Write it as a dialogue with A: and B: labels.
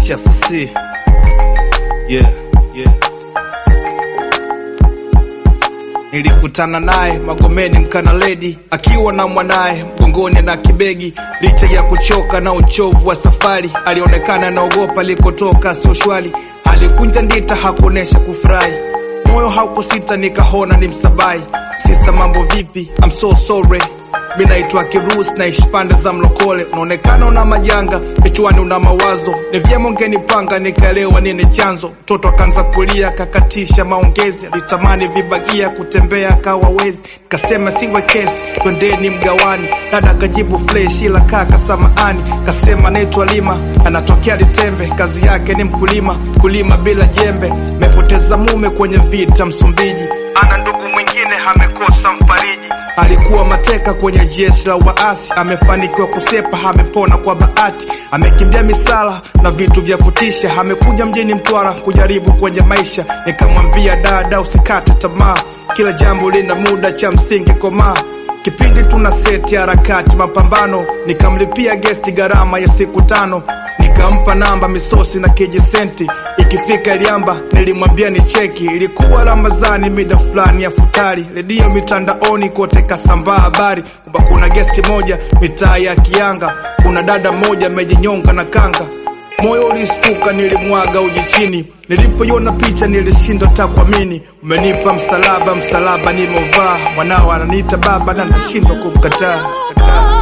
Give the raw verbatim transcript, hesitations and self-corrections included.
A: H F C. Yeah, yeah. Nilikutana naye Magomeni Mkana Lady, akiwa na mwanae mgongoni na kibegi. Licha ya kuchoka na uchovu wa safari, alionekana naogopa likotoka sio shwari. Alikunja ndita hakuonesha kufurahi, moyo haukusita nikahona ni msabai. Sister mambo vipi? I'm so sorry. Mimi naitwa Kirusi na ishpande za mlokole. Unaonekana una majanga, kichwani una mawazo. Ni vyema ungenipanga nikaelewa nini chanzo. Mtoto akaanza kulia kakatisha maongezi, alitamani vibagia kutembea kawawezi. Kasema siwe kesi, twendeni mgawani. Dada kajibu fresh ila kaka samaani. Kasema naitwa Lima, anatokea Litembe, kazi yake ni mkulima, kulima bila jembe. Mepoteza mume kwenye vita Msumbiji, ana ndugu mwingine amekosa mfariji. Alikuwa mateka kwenye jeshi la waasi, amefanikiwa kusepa, amepona kwa bahati. Amekimbia misala na vitu vya kutisha, amekuja mjini Mtwara kujaribu kwenye maisha. Nikamwambia dada usikate tamaa, kila jambo lina muda, cha msingi komaa. Kipindi tuna seti harakati mapambano, nikamlipia guest gharama ya siku tano. Nikampa namba misosi na kijisenti, ikifika Liamba nilimwambia ni cheki. Ilikuwa Ramadhani mida fulani ya futari, redio mitandaoni kote kasambaa habari kwamba kuna guest moja mitaa ya Kianga, kuna dada moja amejinyonga na kanga. Moyo ulistuka, nilimwaga uji chini. Nilipoiona picha nilishindwa takuamini. Umenipa msalaba, msalaba nimeuvaa. Mwanao ananiita baba na nashindwa kumkataa.